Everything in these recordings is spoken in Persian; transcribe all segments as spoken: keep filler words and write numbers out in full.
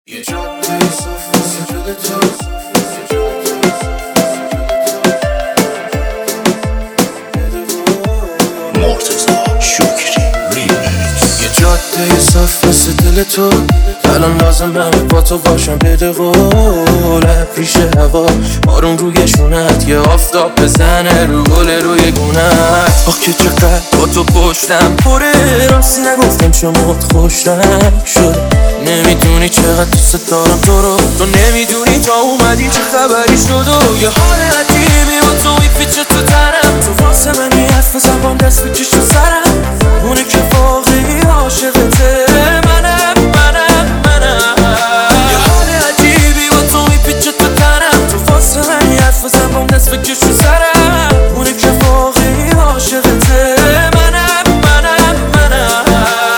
یه جاده صاف واسه دل تو، مرتضی شکری ریمیکس. یه جاده صاف واسه دل تو، الان لازمه با تو باشم. بده قول پیش هوا بارون روی شونت، یه آفتاب بزنه رو گل روی گونت. آخ که چقدر با تو پشتم پره، راست نگفتم شما خوشم شد. نمیدونی چقدر دوست دارم تو رو، تو نمیدونی تا اومدی چه خبری شد. و یه حال عجیبی با تو میپیچه تو تنم، تو واسه من یه حرف زبان دست بکش تو سرم. اونه که واقعی عاشقته منم منم منم. یه حال عجیبی با تو میپیچه تو تنم، تو واسه من یه حرف زبان دست بکش تو سرم. اونه که واقعی عاشقته منم منم منم.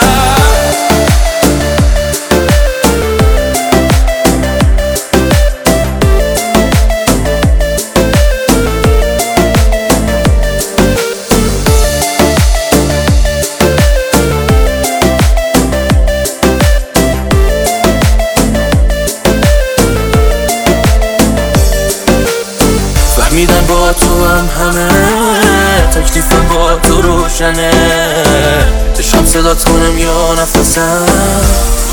فهمیدن با تو هم همه، تکلیفم با تو روشنه. دشم صدات کنم یا نفسم،